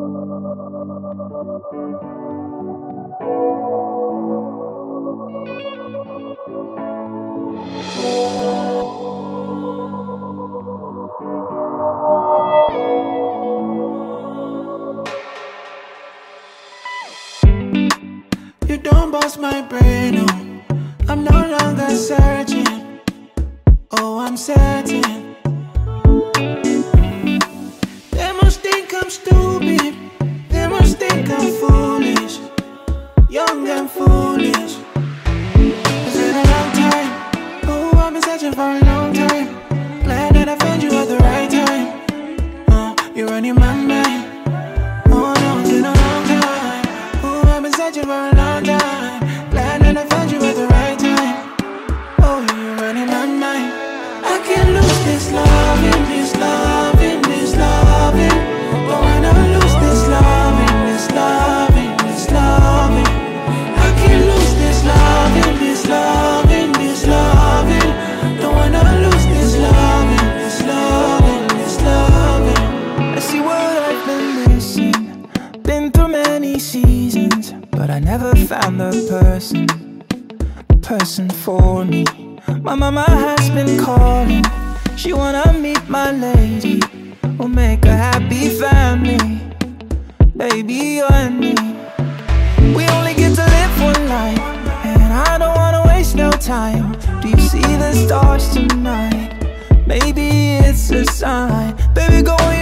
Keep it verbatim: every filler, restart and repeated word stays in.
You don't bust my brain, oh. I'm no longer searching. Oh, I'm certain. They must think I'm stupid. They must think I'm foolish. Young and foolish. It's been a long time. Oh, I've been searching for a long time. Glad that I found you at the right time. Uh, you're running my mind. Oh no, it's been a long time. Oh, I've been searching for a long time. Glad that I found you at the right time. Oh, you're running my mind. I can't lose this love in this love in this loving. Don't wanna lose this love in this love in this loving. I can't lose this love in this love in this loving. Don't wanna lose this love in this love in this loving. I see what I've been missing. Been through many seasons, but I never found the person, the person for me. My mama has been calling. She wanna meet my lady. We'll make a happy family, baby, you and me. We only get to live one life, and I don't wanna waste no time. Do you see the stars tonight? Maybe it's a sign. Baby, go